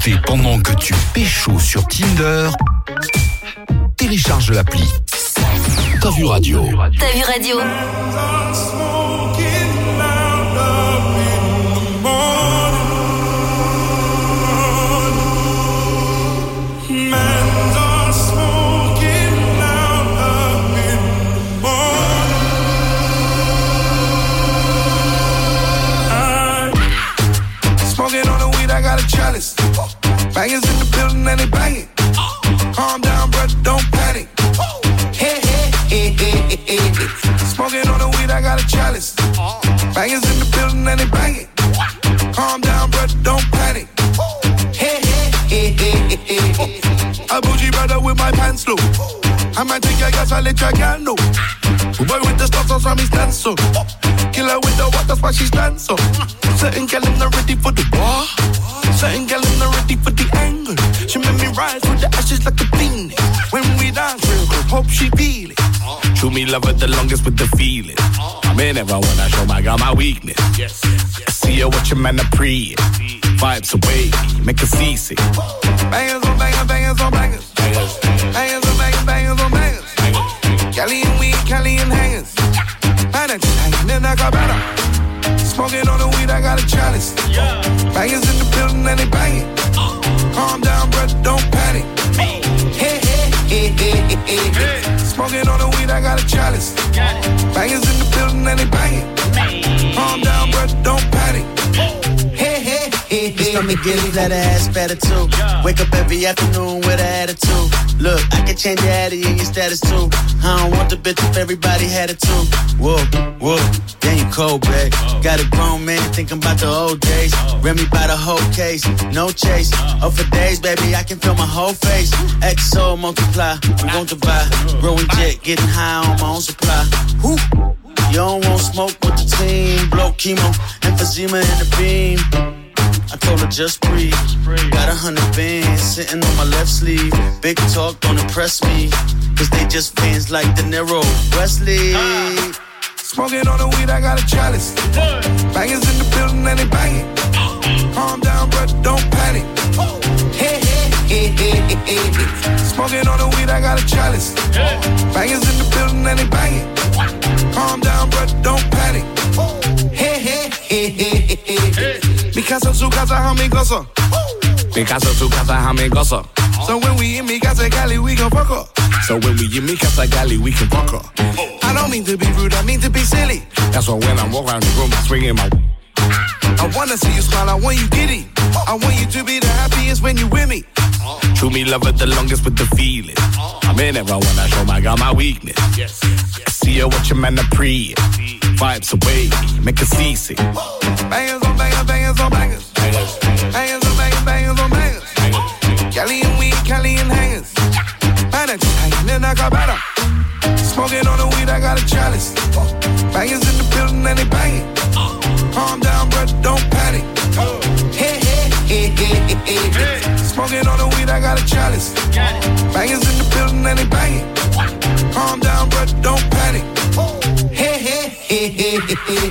écouter pendant que tu pécho sur Tinder, télécharge l'appli T'as vu radio. T'as vu radio. Smoking on the weed, I got a chalice. Bangers in the building and they banging. Calm down, brother, don't panic. Hey, hey, hey, hey, hey, hey. Smoking on the weed, I got a chalice. Bangers in the building and they banging. Calm down, brother, don't panic. Hey, hey, hey, hey, hey, hey. A bougie brother with my pants low. I might take your gas, I let your girl know. Boy with the stars, so me stand so. Killer with the water, that's why she stand so. Certain girl in the ready for the war. Certain girl in the ready for the angle. She made me rise with the ashes like a phoenix. When we dance real good, hope she feel it. True me love her the longest with the feeling. I may never wanna show my girl my weakness. Yes. I see her watching man a pre. Vibes away, make her seasick. Bangers on bangers, bangers on bangers. Bangers on bangers, bangers on bangers. Cali and weed, Cali and hangers. Man, I just hanging in like a banner. Smoking on the weed, I got a chalice. Bangers in the building and they banging. Calm down, brother, don't panic. Hey, hey, hey, hey, hey, hey. Smoking on the weed, I got a chalice. Bangers in the building and they banging. Calm down, brother, don't panic. Hey, hey, hey, hey. Stomach getting that ass better too. Wake up every afternoon with an attitude. Look, I can change your attitude and your status too. I don't want the bitch if everybody had it too. Whoa, whoa, damn you cold, babe. Got a grown man thinking about the old days. Ran me by the whole case, no chase. Oh, for days, baby, I can feel my whole face. XO multiply, I'm going to buy. Growing jet, getting high on my own supply. Whew. You don't want smoke with the team. Blow chemo, emphysema in the beam. I told her just breathe. Got 100 bands sitting on my left sleeve. Big talk, don't impress me. Cause they just fans like De Niro, Wesley. Smoking on the weed, I got a chalice. Bangers in the building and they banging. Calm down, brother, don't panic. Hey, hey, hey, hey, hey, hey. Smoking on the weed, I got a chalice. Bangers in the building and they banging. Calm down, brother, don't panic. Hey, hey, hey, hey, hey, hey. Mi casa, su casa, homie, gozo. Mi casa, su casa, homie, gozo. So when we in mi casa, Cali, we gon' fuck up. So when we in mi casa, Cali, we can fuck up. I don't mean to be rude, I mean to be silly. That's why when I walk around the room, I'm swinging my... I wanna see you smile, I want you giddy. I want you to be the happiest when you with me. True me love her the longest with the feeling. I may never wanna show my girl my weakness. I see her watching man a pre. Vibes away, make her seasick. Bangers on bangers, bangers on bangers. Bangers on bangers, bangers on bangers. Cali and weed, Cali and hangers. Man, I just hanging in like a banner. Smoking on the weed, I got a chalice. Bangers in the building and they banging. Calm down, brother, don't panic. Hey, hey, hey, hey, hey, hey. Smoking on the weed, I got a chalice. Bangers in the building and they banging. Calm down, brother, don't panic. Hey, hey, hey, hey, hey, hey.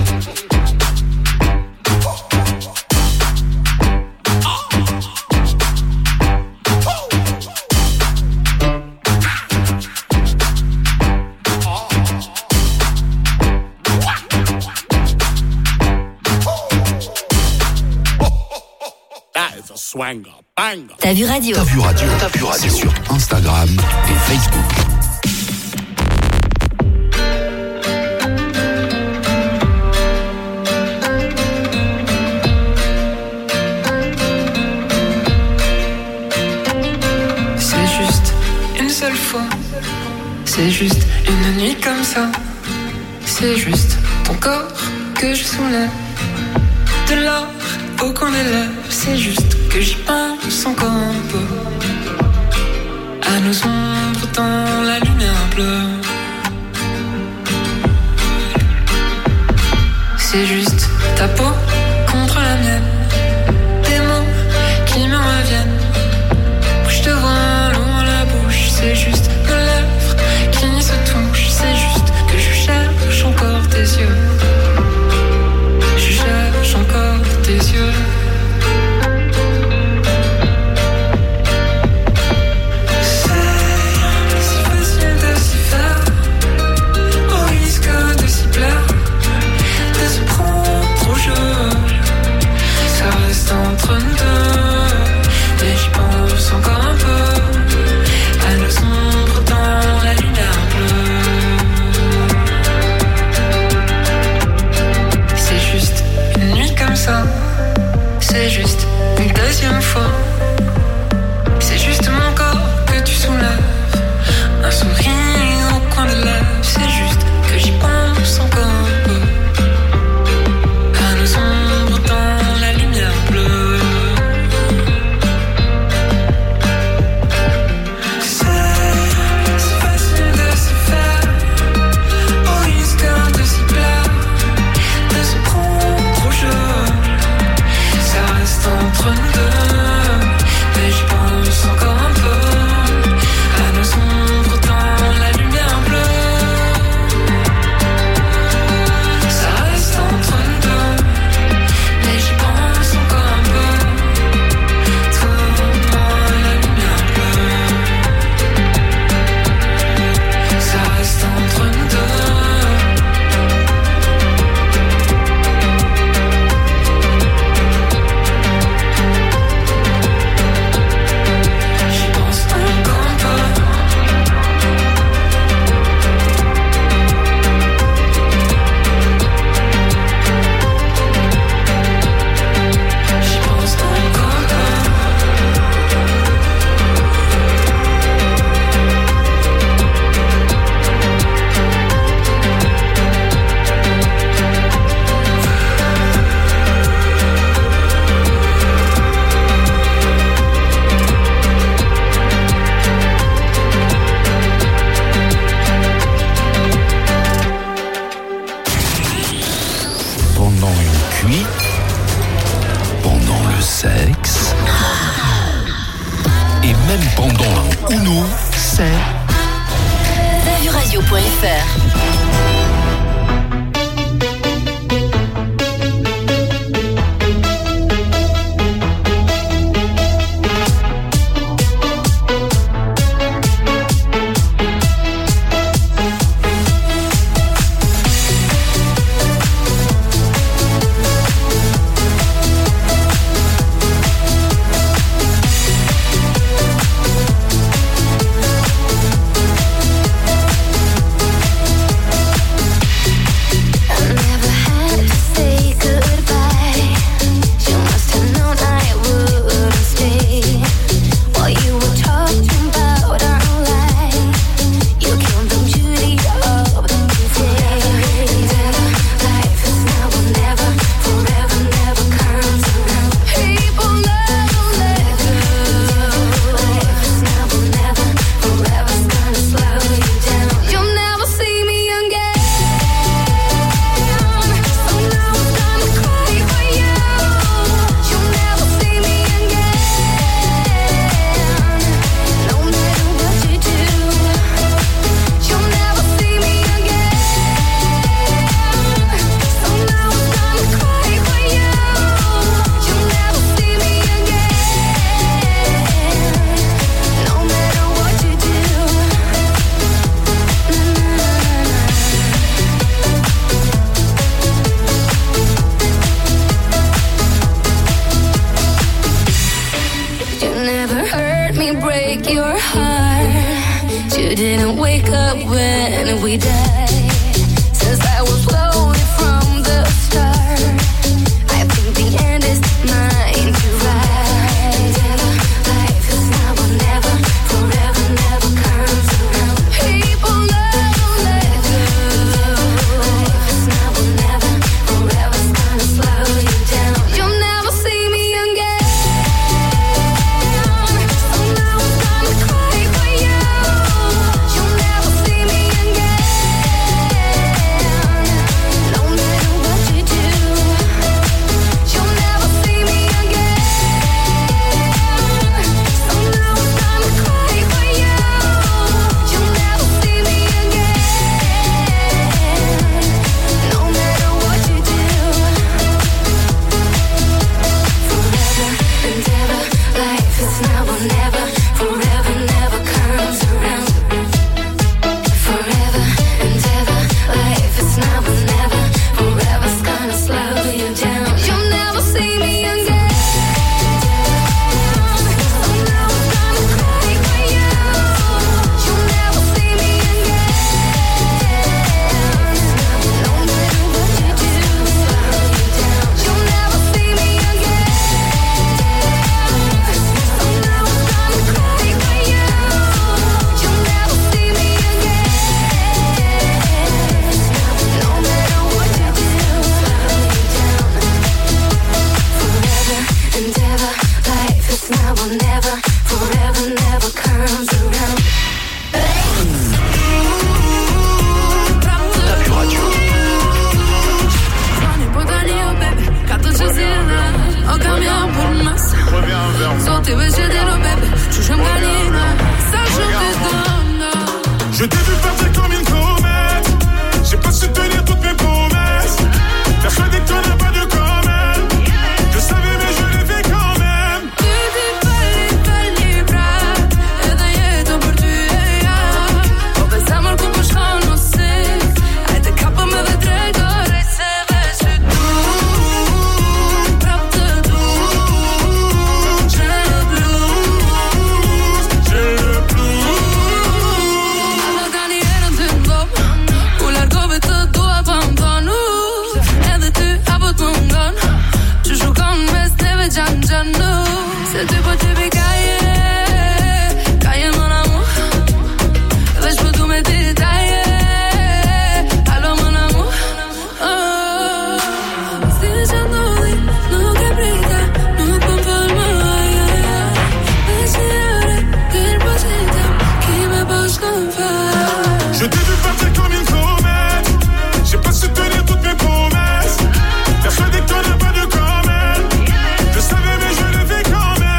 Swanger, banger. T'as vu radio. T'as vu radio. T'as vu radio sur Instagram et Facebook. C'est juste une seule fois. C'est juste une nuit comme ça. C'est juste ton corps que je soulève. De l'or au coin des lèvres. C'est juste que j'y pense encore un peu. À nos ombres dans la lumière bleue. C'est juste ta peau contre la mienne. Des mots qui me reviennent. Je te vois loin la bouche. C'est juste nos lèvres qui se touchent. C'est juste que je cherche encore tes yeux. Je cherche encore tes yeux. You didn't wake up when we died. Since I was loaded from the start, I think the end is mine to ride. Life is now or never, forever never comes around. People never let go. Life is now or never, forever's gonna slow you down. You'll never see me again. So now I'm gonna cry for you. You'll never see me again. No matter what you do, you'll never see me again. So now I'm gonna cry for you. You'll never see me again. No matter what you do. Forever and ever, life is now or never. Forever never comes around. Forever and ever, life is now or never. Forever's gonna slow you down. You'll never see me again. So now I'm gonna cry for you. You'll never see me again. No matter what you do, you'll never see me again. So now I'm gonna cry for you. You'll never see me again. No matter what you do, forever and ever, life is now or never. Forever never comes around. Je t'ai vu partir comme une comète. J'ai pas su tenir toutes mes promesses. Persuadé que t'en as pas de quand-même. Je savais mais je l'ai fait quand même. Se ty po t'y kaje mon amour. Veç po du me detaje. Alo mon amour. Si që ndodhi, nuk e prita, nuk po m'fol më. Veç një ore, t'il po qitem, ki me po shkon fal. Je t'ai vu partir comme une comète. J'ai pas su tenir toutes mes promesses. Persuadé que t'en as pas de quand-même. Je savais mais je l'ai fait quand même.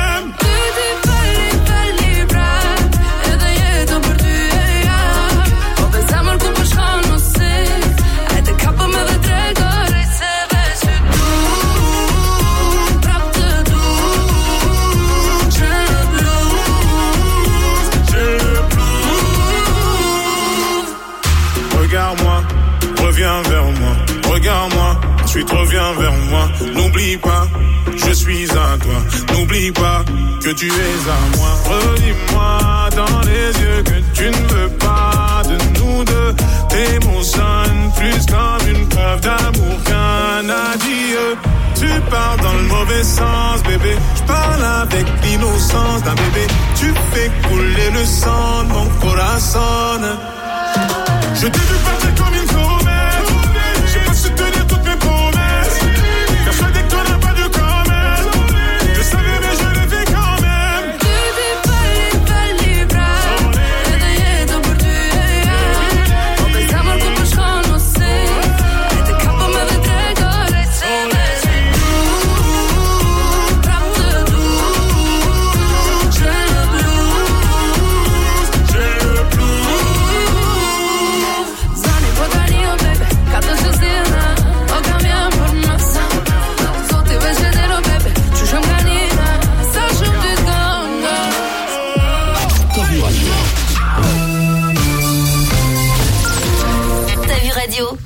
Regarde-moi, reviens vers moi. Regarde-moi, ensuite reviens vers moi. N'oublie pas, je suis à toi. N'oublie pas que tu es à moi. Redis-moi dans les yeux que tu ne veux pas de nous deux. Tes mots sonnent plus comme une preuve d'amour qu'un adieu. Tu parles dans le mauvais sens, bébé. Je parle avec l'innocence d'un bébé. Tu fais couler le sang de mon corazon. Je t'ai vu partir comme une comète. J'ai pas su tenir toutes mes promesses. Persuadé que t'en as pas de quand-même. Je savais mais je l'ai fait quand même. Radio.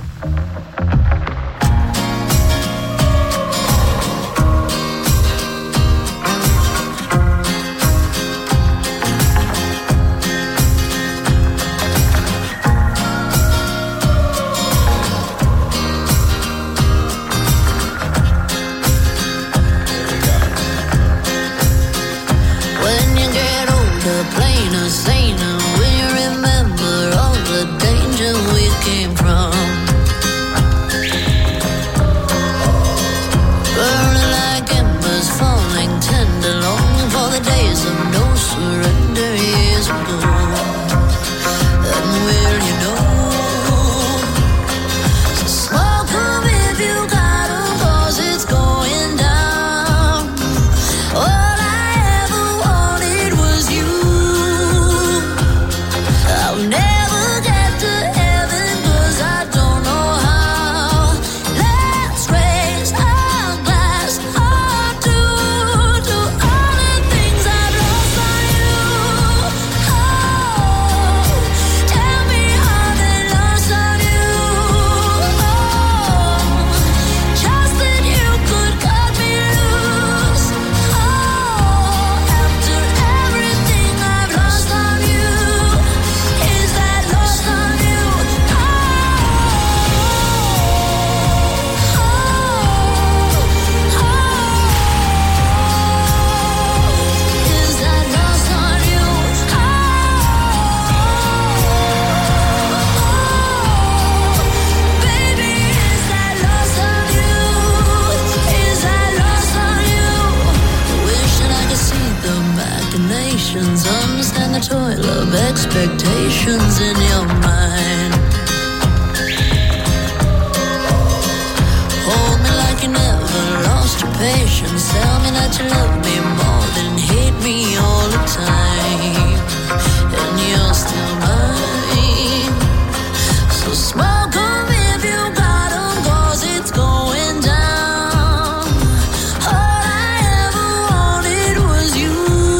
tell me that you love me more than hate me all the time. And you're still mine. So smoke 'em if you got 'em, 'cause it's going down. All I ever wanted was you.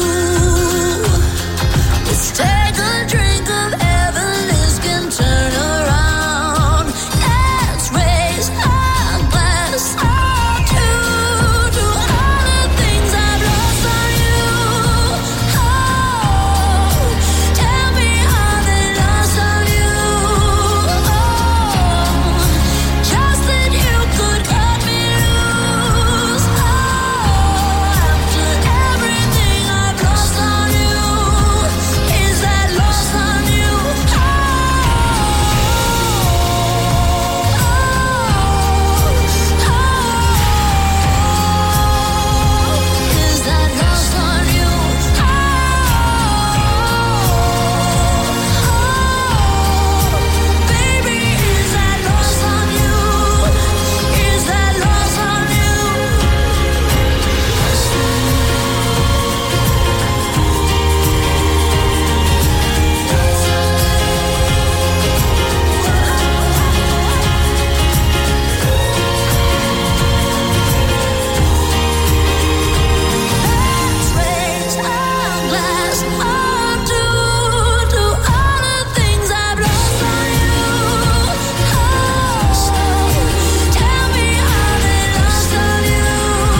Let's take a drink of heaven, this can turn around. Let's raise our glass up to all the things I've lost on you. Oh, tell me how they lost on you. Oh, just that you could cut me loose. Oh, after everything I've lost on you, is that lost on you? Is that lost on you? Baby, is that lost on you? Is that lost on you? Let's raise our glass up to all the things I've lost on you. Oh, tell me how they lost on you.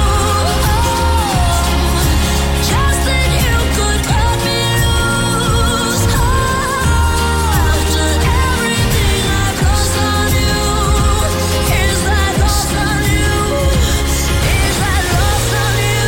Oh, just that you could cut me loose. Oh, after everything I've lost on you, is that lost on you? Is that lost on you?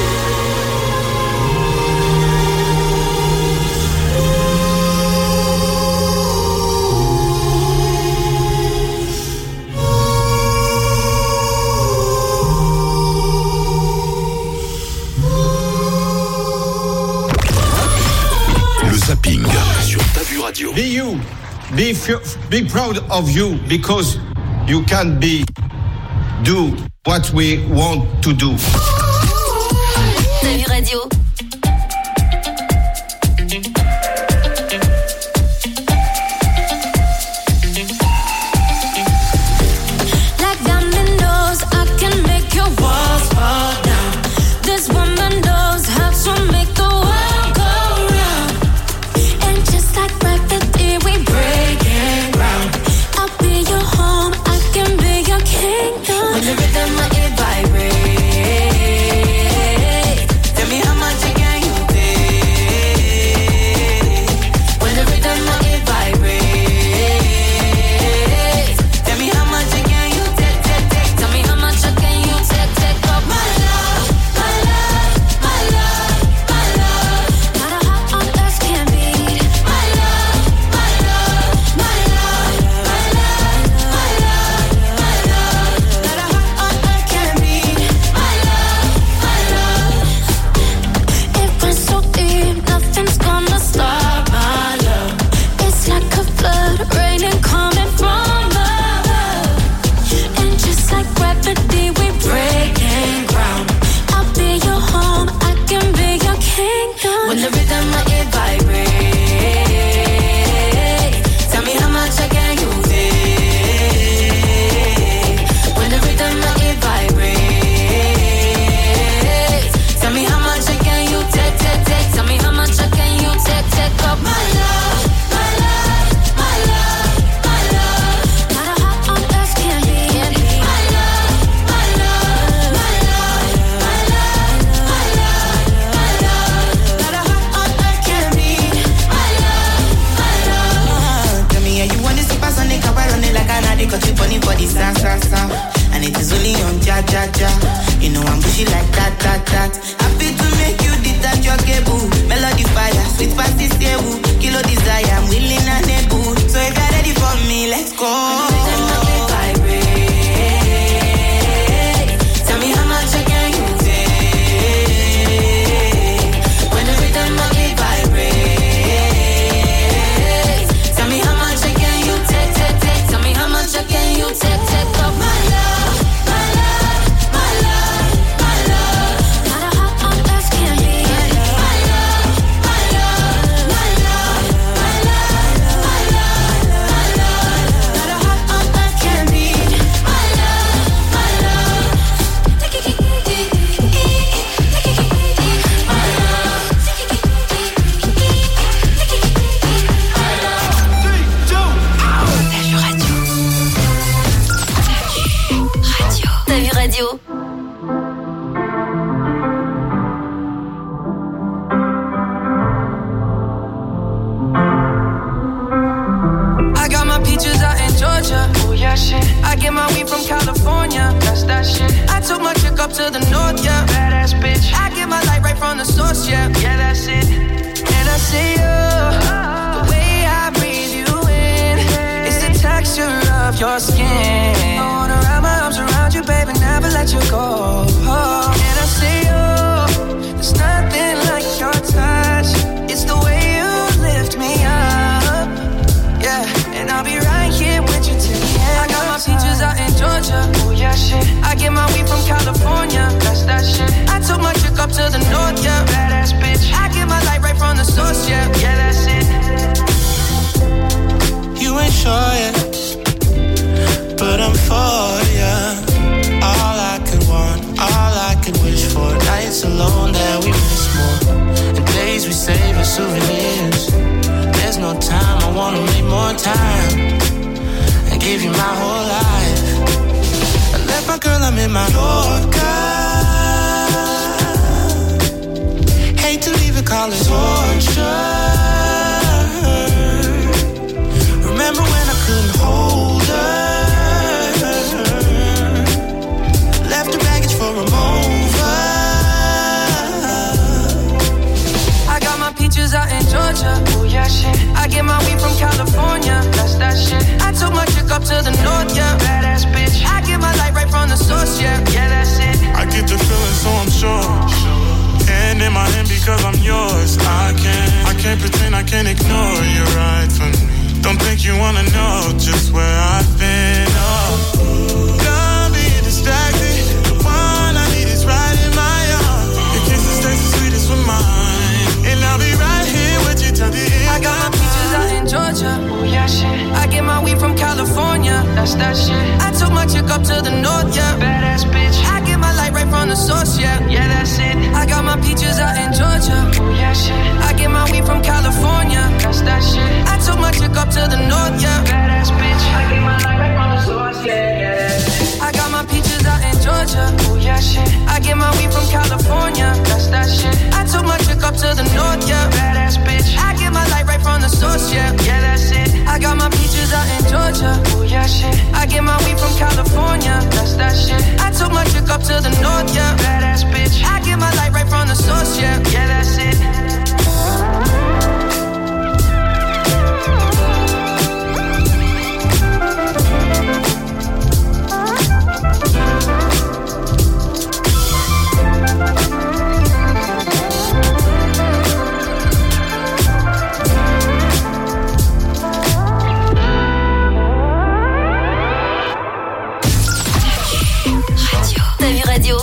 Le zapping sur Ta Vue Radio. Be you. Be proud of you because you can do what we want to do. Ta Vue Radio. Like dominoes, I can make your walls fall down. This woman knows how to make the world go round. And just like gravity, we breaking ground. I'll be your home, I can be your kingdom. When the rhythm of it vibrates, tell me how much again you take. When the rhythm of it vibrates, tell me how much again you take. Tell me how much again you take of my love, my love, my love, my love. Not a heart on earth can beat my love, my love, my love, my love, my love, my love. Not a heart on earth can beat my love, my love. It runs so deep, nothing's gonna stop my love. It's like a flood, raining coming from above. And just like gravity, we breaking ground. I'll be your home, I can be your kingdom. When the rhythm of it vibrates, tell me how much again you take. When the rhythm of it vibrates, tell me how much again you take. Tell me how much again you take of my love, my love, my love, my love. Not a heart on earth can beat my love, my love, my love, my love, my love, my love. Not a heart on earth can beat my love, my love. Tell me how you want this supersonic, I run it like an addict, got you funny for the sound. And it is only on ja. You know I'm bushy like that. Happy to make you detach your cable. Melody fire, sweet pasty stable. Kilo desire, I'm willing and able. So if you're ready for me, let's go. Tell me how much again you take. When the rhythm of it vibrates, tell me how much again you take. Tell me how much again you take of my love, my love, my love, my love. Radio. I got my peaches out in Georgia. Oh yeah, shit. I get my weed from California. That's that shit. I took my chick up to the north, yeah. Badass bitch. I get my light right from the source, yeah. Yeah, that's it. And I see you, the way I breathe you in, it's the texture of your skin. I wanna wrap my arms around you, baby, never let you go. And I see you, there's nothing like your touch. It's the way you lift me up, yeah. And I'll be right here with you till the end. I got my peaches out in Georgia. Oh yeah, shit. I get my weed from California. That's that shit. I took my chick up to the north, yeah. Badass bitch. I get my light right from the source, yeah. Yeah, that's it. You ain't sure yet, but I'm for ya. All I could want, all I could wish for. Nights alone that we miss more, and days we save as souvenirs. There's no time, I wanna make more time and give you my whole life. I left my girl, I'm in my Yorker. Hate to leave it, call it torture. Remember when I couldn't hold her? Left the baggage for a mover. I got my peaches out in Georgia. Oh yeah, shit. I get my weed from California. That's that shit. I took my chick up to the north, yeah. Badass bitch. I get my light right from the source, yeah. Yeah, that's it. I get the feeling, so I'm sure. Hand in my hand because I'm yours. I can't pretend, I can't ignore you right from me. Don't think you wanna know just where I've been. Oh, don't be distracted. The one I need is right in my arms. Your kisses taste the sweetest with mine, and I'll be right here with you till the end. I got my peaches out in Georgia. Oh yeah, shit. I get my weed from California. That's that shit. I took my chick up to the north, yeah. Badass bitch. I get my light right from the source, yeah. Yeah, that's it. I got my peaches out in Georgia. Oh yeah, shit. I get my weed from California. That's that shit. I took my chick up to the north, yeah. Badass bitch. I get my light right from the source, yeah. Yeah, that's it. I got my peaches out in Georgia. Oh yeah, shit. I get my weed from California. That's that shit. I took my chick up to the north, yeah. Badass bitch. I get my light right from the source, yeah. Yeah, that's it. I got my peaches out in Georgia. Oh yeah, shit. I get my weed from California. That's that shit. I took my chick up to the north, yeah. Badass bitch. I get my light right from the source, yeah. Yeah, that's it. Radio.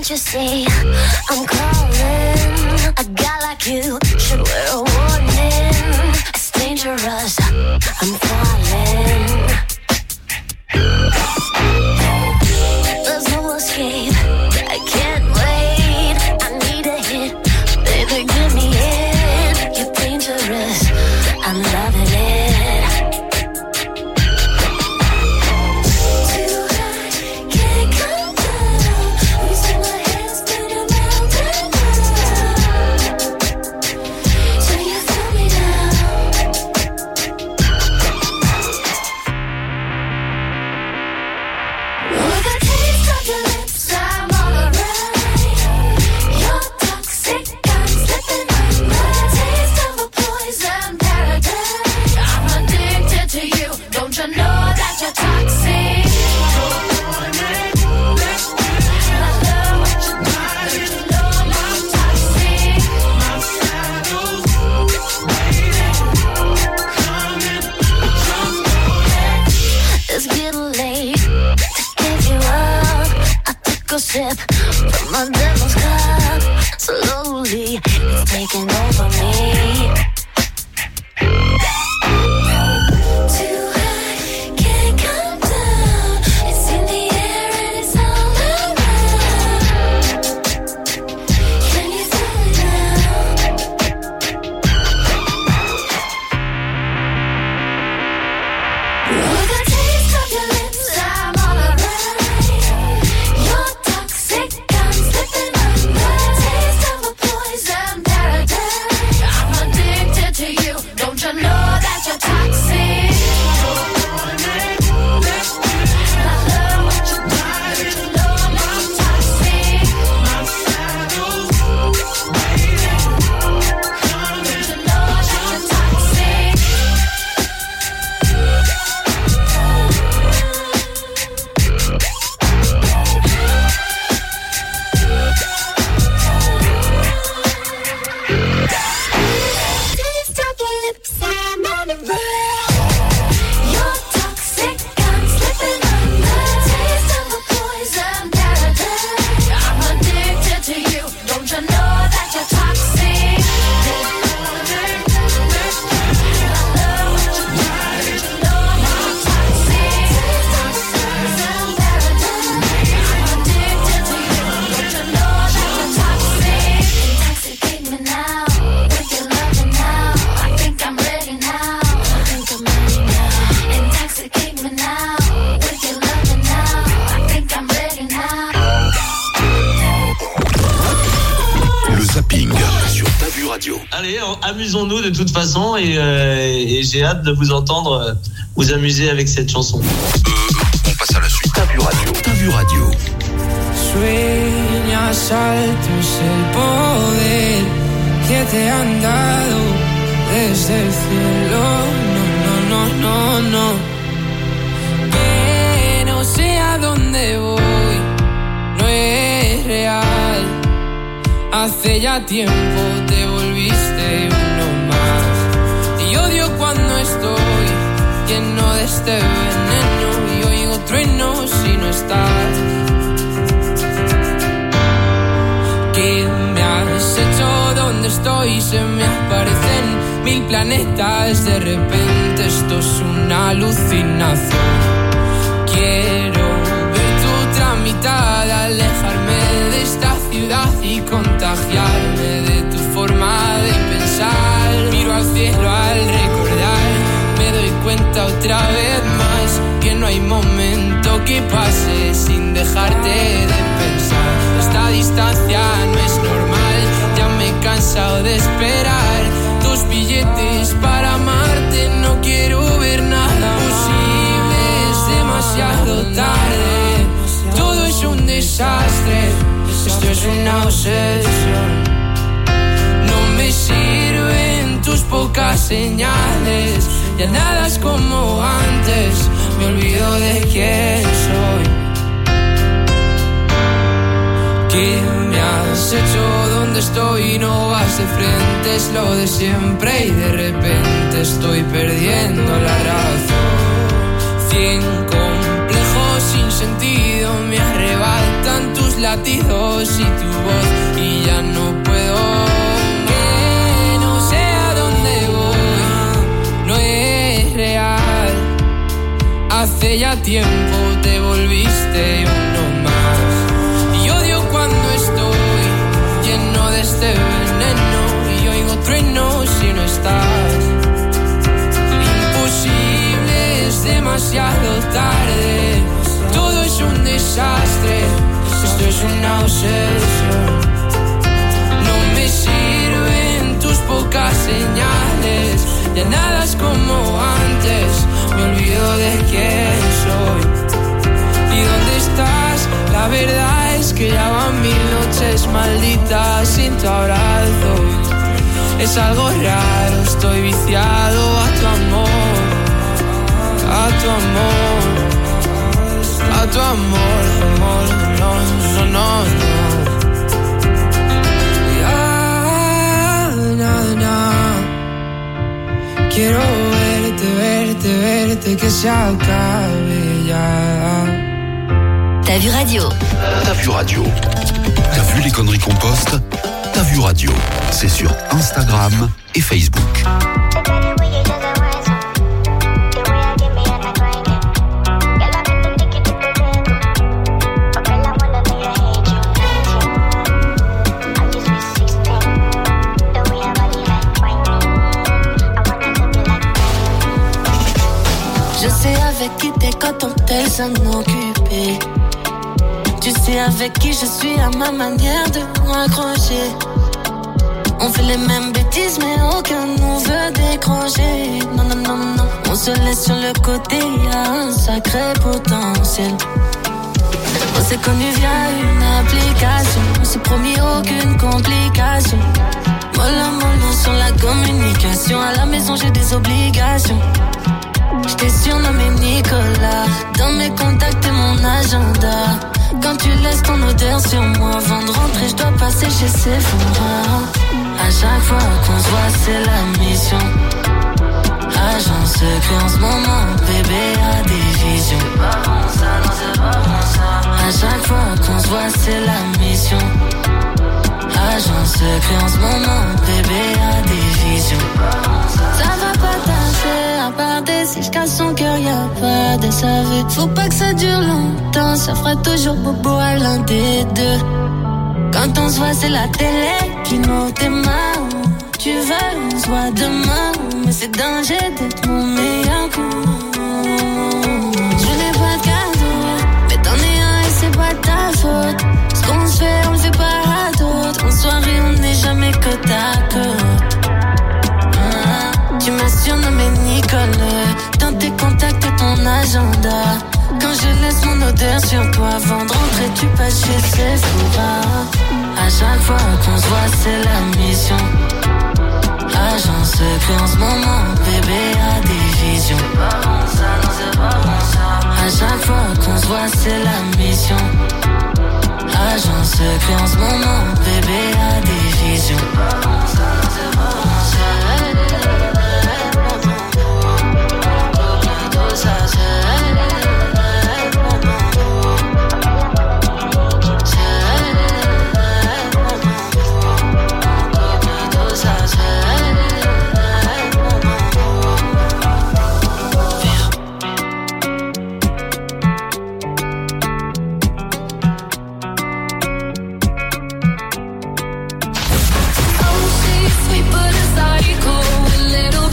you see? I'm calling. A guy like you should wear a warning. It's dangerous. I'm falling. There's no escape. I can't wait. I need a hit. Baby, give me it. You're dangerous. I'm loving it. Sip from my devil's cup. Slowly, it's taking over me. Too high, can't come down. It's in the air and it's all around. Can you feel it now? With the taste of your lips, I'm all around. Allez, amusons-nous de toute façon et j'ai hâte de vous entendre vous amuser avec cette chanson. On passe à la suite. T'as vu radio. T'as vu radio. Sueñas altos el poder que te han dado desde el cielo. No. Que no sé a dónde voy, no es real. Hace ya tiempo te volviste uno más. Y odio cuando estoy lleno de este veneno y oigo truenos si no estás. ¿Qué me has hecho? ¿Dónde estoy? Se me aparecen 1000 planetas. De repente esto es una alucinación. Quiero ver tu otra mitad, alejarme de esta ciudad y contagiarme de tu forma de pensar. Miro al cielo al recordar, me doy cuenta otra vez más que no hay momento que pase sin dejarte de pensar. Esta distancia no es normal, ya me he cansado de esperar. 2 billetes para amarte, no quiero ver nada posible, es demasiado tarde. Todo es un desastre, esto es una obsesión. No me sirven tus pocas señales, ya nada es como antes, me olvido de quién soy. ¿Qué me has hecho? ¿Dónde estoy? No vas de frente, es lo de siempre y de repente estoy perdiendo la razón. 100 complejos sin sentido me arrebatan tus latidos y tu voz y ya no puedo. Que no sé a dónde voy, no es real. Hace ya tiempo te volviste uno más. Y odio cuando estoy lleno de este veneno y oigo truenos si no estás. Imposible, es demasiado tarde. Todo es un desastre, esto es una obsesión. No me sirven tus pocas señales, ya nada es como antes, me olvido de quién soy. ¿Y dónde estás? La verdad es que ya van 1000 noches malditas sin tu abrazo. Es algo raro, estoy viciado a tu amor, a tu amor. A tu amor, amor, no, no, no, no. Ya, no, no. Quiero verte, verte, verte, que se acabe ya. T'as vu radio? T'as vu radio? T'as vu les conneries qu'on poste? T'as vu radio? C'est sur Instagram et Facebook. Avec qui t'es quand ton tel s'en occuper. Tu sais avec qui je suis à ma manière de m'accrocher. On fait les mêmes bêtises mais aucun nous veut décrocher. Non, non, non, non, on se laisse sur le côté, y'a un sacré potentiel. On s'est connus via une application, on s'est promis aucune complication. Mollo, mollo sur la communication, à la maison j'ai des obligations. J't'ai surnommé Nicolas, dans mes contacts et mon agenda. Quand tu laisses ton odeur sur moi, avant de rentrer j'dois passer chez Sephora. À chaque fois qu'on se voit c'est la mission. Agent secret en ce moment, bébé a des visions. C'est pas bon ça, non c'est pas bon ça. À chaque fois qu'on se voit c'est la mission. Agent secret en ce moment, bébé a des visions. C'est pas bon ça. Ça va pas tasser, à part des si je casse son cœur y'a pas de saver. Faut pas que ça dure longtemps, ça fera toujours bobo à l'un des deux. Quand on se voit c'est la télé qui nous démarre. Tu veux, on se voit demain, mais c'est danger d'être mon meilleur coup. Je n'ai pas de cadeau, mais t'en es un et c'est pas ta faute. Ce qu'on se fait, on le fait pas à d'autres. En soirée, on n'est jamais côte à côte. Tu m'as surnommé Nicole, dans tes contacts et ton agenda. Quand je laisse mon odeur sur toi, avant de rentrer, tu passes chez Sephora. À chaque fois qu'on se voit, c'est la mission. Agent secret en ce moment, bébé a des visions. C'est pas bon ça, non c'est pas bon ça. À chaque fois qu'on se voit c'est la mission. Agent secret en ce moment, bébé a des visions. C'est pas bon ça, non c'est pas bon ça. Plutôt ça c'est. Sweet but a psycho, a little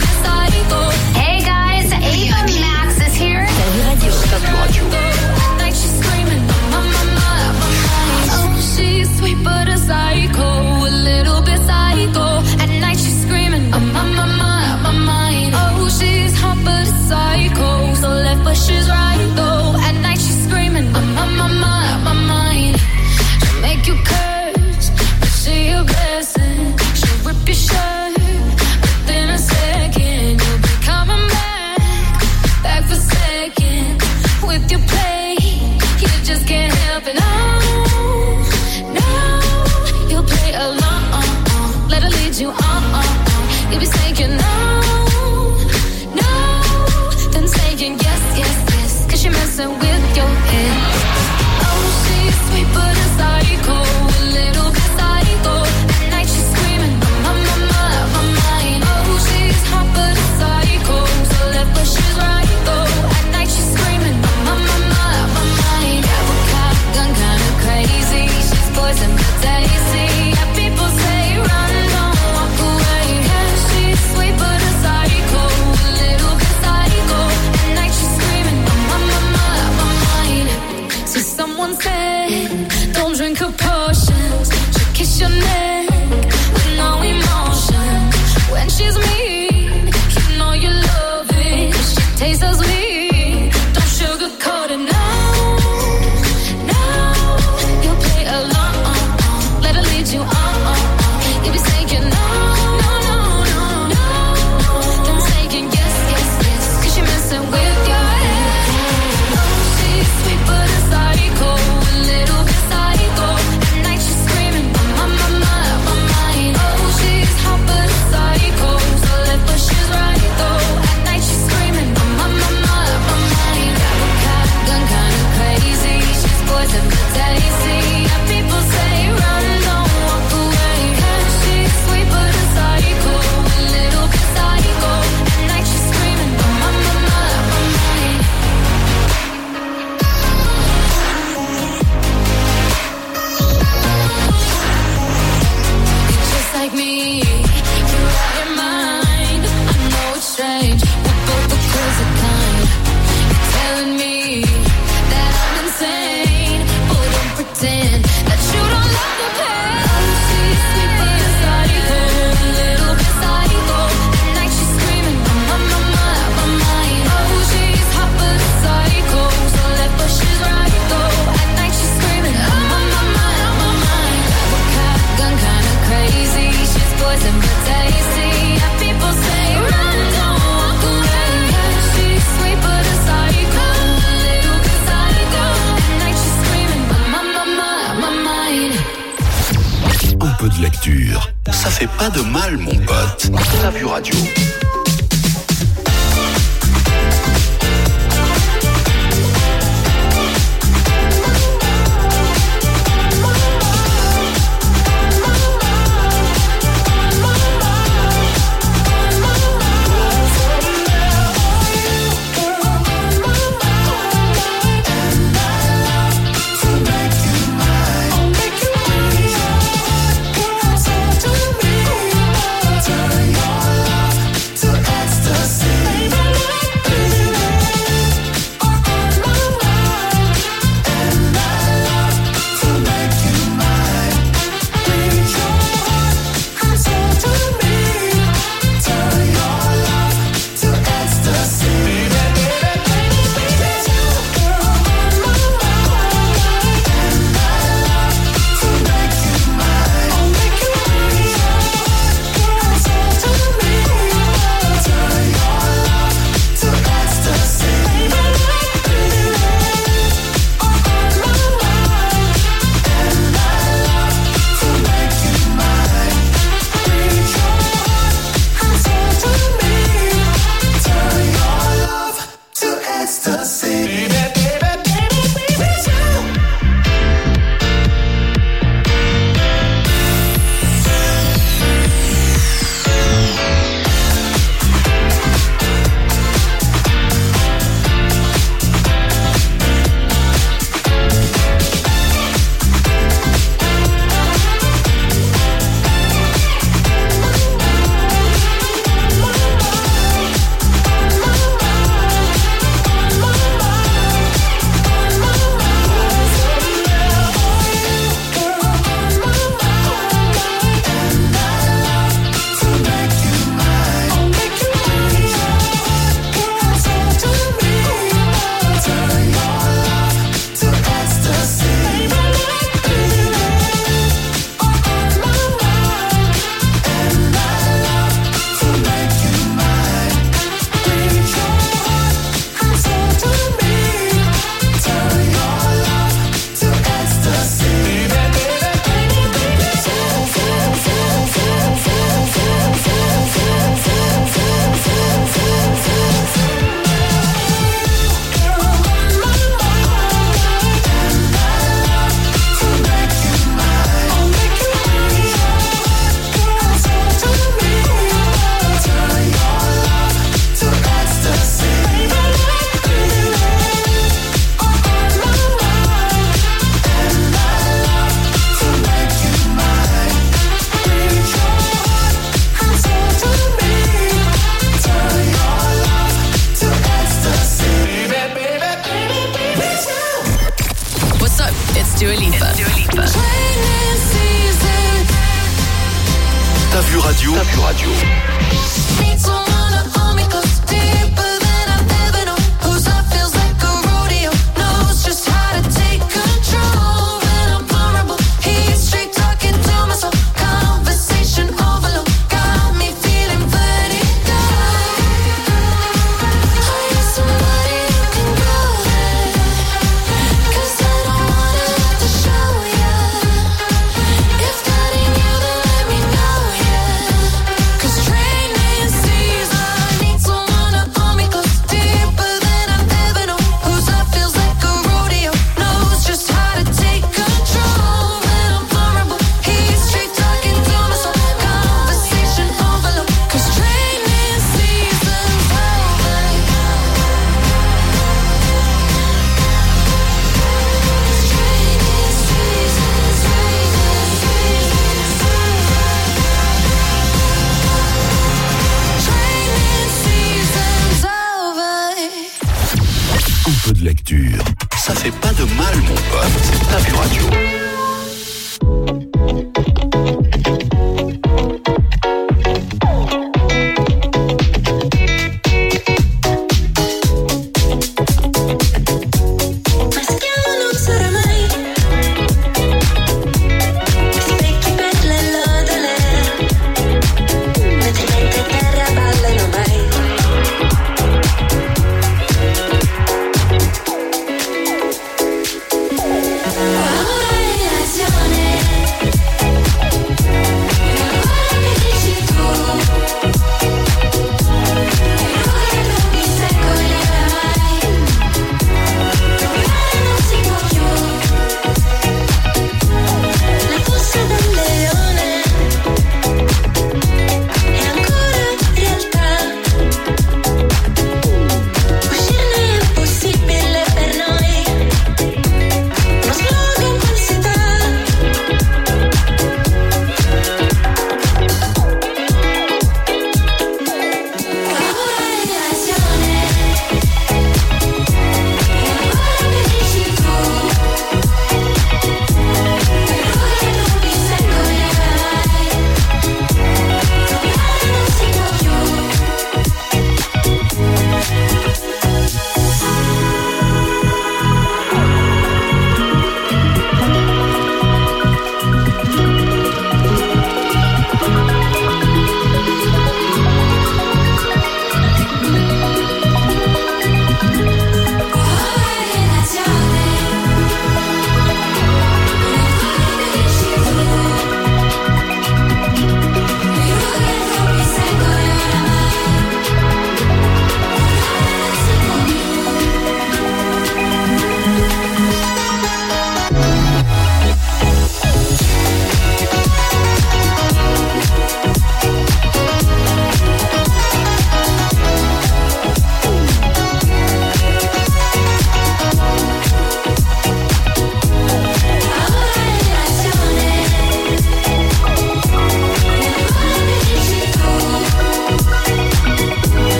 de lecture, ça fait pas de mal, mon pote. T'as vu radio.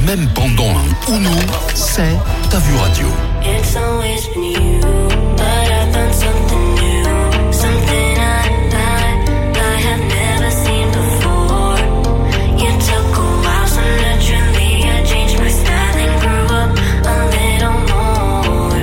même pendant un Uno, c'est Ta Vue Radio. It's always been you, but I found something new, something I have never seen before. You took a while, so naturally I changed my style and grew up a little more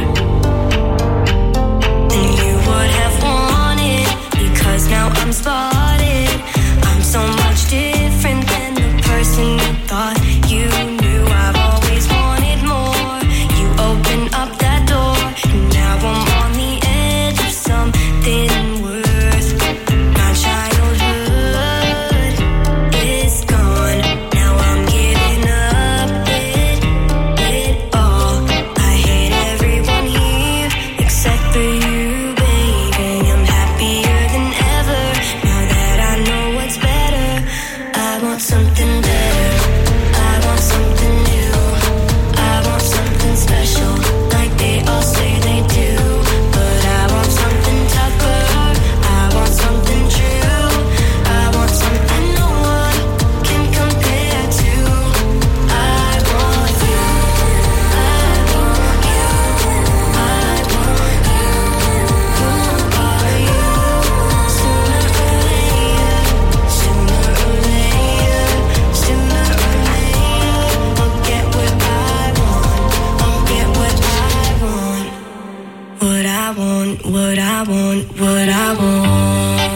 than you would have wanted, because now I'm spotted. I'm so much different than the person you thought you knew. I've always wanted more. You opened up that door, and now I'm on the edge of something worth. My childhood is gone. Now I'm giving up it all. I hate everyone here except for you, baby. I'm happier than ever now that I know what's better. I want something better. I want something new. I want something special, like they all say they do. But I want something tougher. I want something true. I want something no one can compare to. I want you. I want you. I want you. Who are you? Sooner or later, sooner or later, sooner or later, I'll get what I want. I'll get what I want. What I want, what I want, what I want.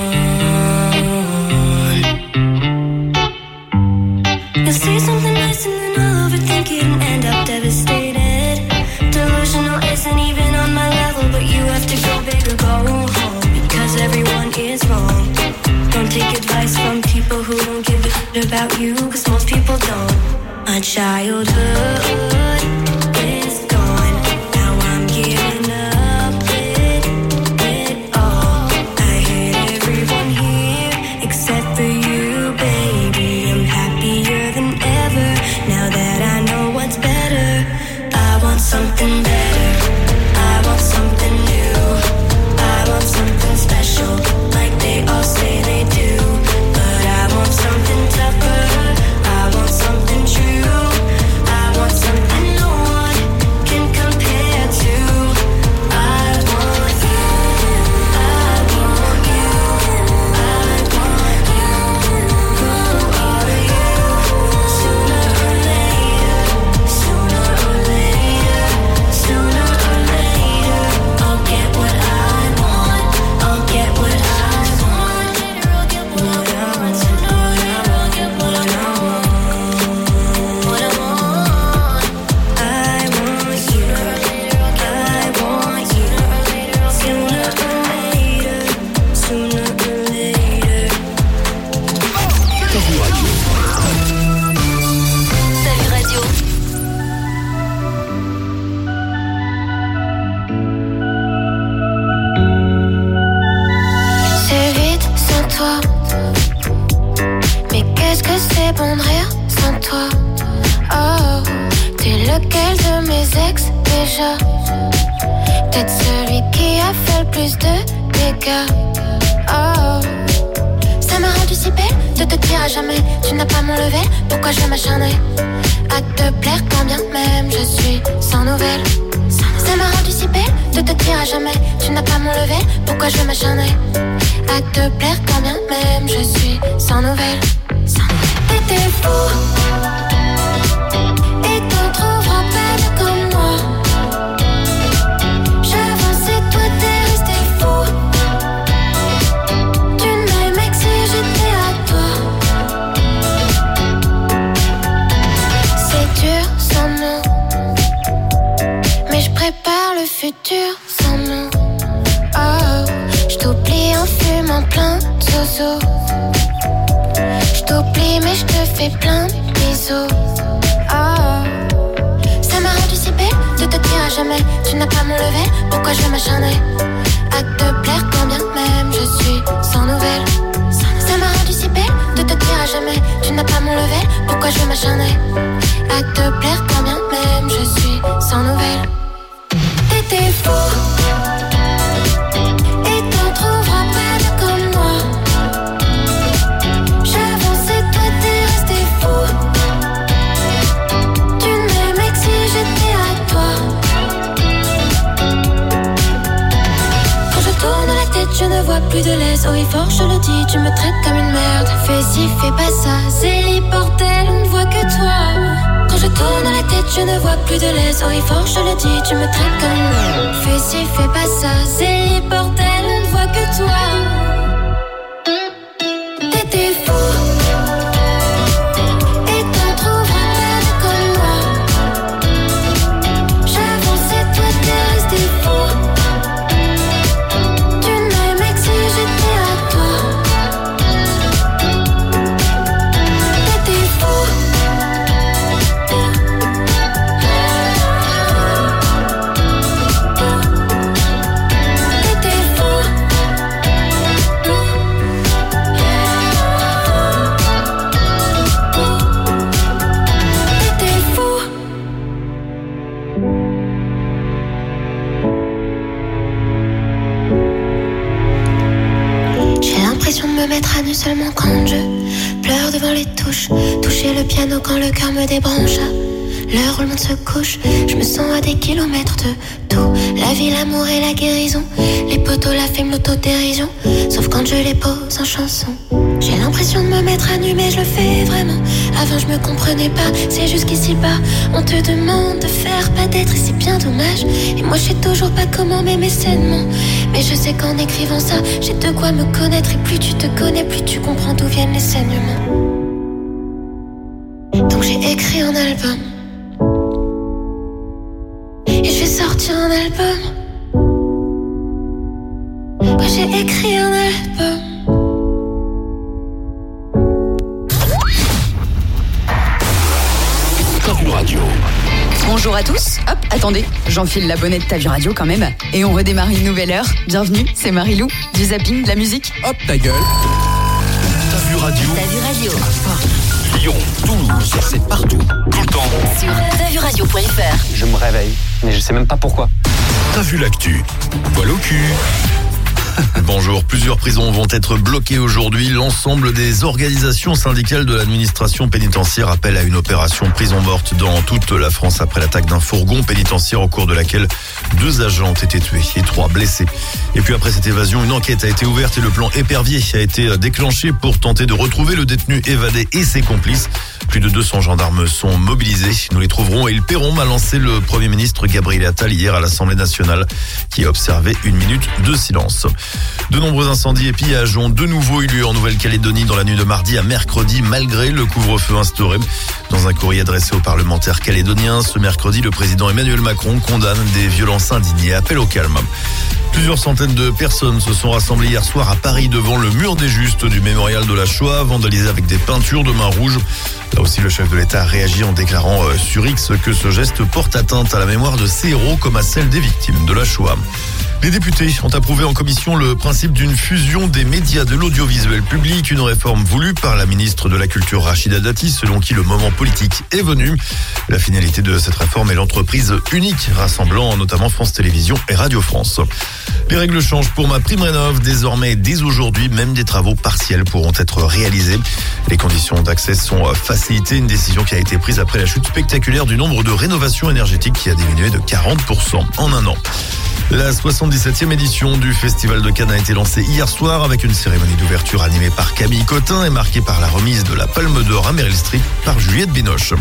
You'll say something nice and then I'll overthink it and end up devastated. Delusional isn't even on my level, but you have to go big or go home, because everyone is wrong. Don't take advice from people who don't give a shit about you, cause most people don't. My childhood is gone. Now I'm giving up it all. I hate everyone here except for you, baby. I'm happier than ever now that I know what's better. I want something better. I want something new. I want something special, like they all say they do. But I want something tougher. I want something true. I want something no one can compare to. I want you. I want you. I want you. Who are you? Sooner or later, sooner or later, sooner or later, I'll get what I want. I'll get what I want. What I want, what I want, what I want. What I want, I want you. I want you. Sooner or later, sooner or later. Ta Vue Radio. Ta Vue Radio. C'est vide sans toi. Mais qu'est-ce que c'est bon de rire sans toi? Oh, t'es lequel de mes ex déjà? Peut-être celui qui a fait le plus de dégâts. Oh, ça m'a rendu si belle de te dire à jamais tu n'as pas mon level. Pourquoi je m'acharner à te plaire quand bien même je suis sans nouvelles? Ça m'a rendu si belle de te dire à jamais tu n'as pas mon level. Pourquoi je m'acharner à te plaire quand bien même je suis sans nouvelles? T'étais fou et t'en trouveras pas comme moi. J'avançais, toi t'es resté fou. Tu m'aimais que si j'étais à toi. C'est dur sans nous, mais je prépare le futur sans nous. Oh, je t'oublie en fumant plein de zozo. Je t'oublie mais je te fais plein de bisous. Oh, ça m'a rendu si belle de te dire à jamais tu n'as pas mon level. Pourquoi je m'acharner à te plaire quand bien même je suis sans nouvelles? Ça m'a rendu si belle de te dire à jamais tu n'as pas mon level. Pourquoi je m'acharner à te plaire quand bien même je suis sans nouvelles? T'étais fou et t'en trouveras pas de comme moi. J'avançais, toi t'es resté fou. plus de laisse. Oh, et fort, je le dis, tu me traites comme une merde. Fais ci, fais pas ça, Zélie, bordel, on ne voit que toi. Quand je tourne la tête, je ne vois plus de laisse. Oh, et fort, je le dis, tu me traites comme une merde. Fais ci, fais pas ça, Zélie, bordel, on ne voit que toi. T'étais fou. Mettre à nu seulement quand je pleure devant les touches. Toucher le piano quand le cœur me débranche. L'heure où le monde se couche, je me sens à des kilomètres de tout. La vie, l'amour et la guérison, les poteaux, la fame, l'autodérision. Sauf quand je les pose en chanson. J'ai l'impression de me mettre à nu mais je le fais vraiment. Avant je me comprenais pas, c'est juste qu'ici-bas on te demande de faire, pas d'être et c'est bien dommage. Et moi je sais toujours pas comment m'aimer sainement. Mais je sais qu'en écrivant ça, j'ai de quoi me connaître. Et plus tu te connais, plus tu comprends d'où viennent les saignements. Donc j'ai écrit un album et je vais sortir un album. Ouais, j'ai écrit un album. Radio. Bonjour à tous. Hop, attendez, j'enfile la bonnette de Ta Vue Radio quand même. Et on redémarre une nouvelle heure. Bienvenue, c'est Marilou. Du zapping, de la musique. Hop, ta gueule. Ta Vue Radio. Ta Vue Radio. Lyon, Toulouse, c'est partout, tout le temps. Sur tavuradio.fr. Je me réveille, mais je sais même pas pourquoi. T'as vu l'actu? Poil au cul. Bonjour, plusieurs prisons vont être bloquées aujourd'hui. L'ensemble des organisations syndicales de l'administration pénitentiaire appellent à une opération prison morte dans toute la France après l'attaque d'un fourgon pénitentiaire au cours de laquelle 2 agents ont été tués et 3 blessés. Et puis après cette évasion, une enquête a été ouverte et le plan épervier a été déclenché pour tenter de retrouver le détenu évadé et ses complices. Plus de 200 gendarmes sont mobilisés. Nous les trouverons et ils paieront, m'a lancé le Premier ministre Gabriel Attal hier à l'Assemblée nationale qui a observé 1 minute de silence. De nombreux incendies et pillages ont de nouveau eu lieu en Nouvelle-Calédonie dans la nuit de mardi à mercredi malgré le couvre-feu instauré. Dans un courrier adressé aux parlementaires calédoniens, ce mercredi, le président Emmanuel Macron condamne des violences indignes et appelle au calme. Plusieurs centaines de personnes se sont rassemblées hier soir à Paris devant le mur des Justes du mémorial de la Shoah, vandalisé avec des peintures de main rouge. Là aussi, le chef de l'État a réagi en déclarant sur X que ce geste porte atteinte à la mémoire de ces héros comme à celle des victimes de la Shoah. Les députés ont approuvé en commission le principe d'une fusion des médias de l'audiovisuel public, une réforme voulue par la ministre de la Culture Rachida Dati, selon qui le moment politique est venu. La finalité de cette réforme est l'entreprise unique, rassemblant notamment France Télévisions et Radio France. Les règles changent pour MaPrimeRénov'. Désormais, dès aujourd'hui, même des travaux partiels pourront être réalisés. Les conditions d'accès sont facilitées, une décision qui a été prise après la chute spectaculaire du nombre de rénovations énergétiques qui a diminué de 40% en un an. La 77e édition du Festival de Cannes a été lancée hier soir avec une cérémonie d'ouverture animée par Camille Cotin et marquée par la remise de la Palme d'Or à Meryl Streep par Juliette Binoche.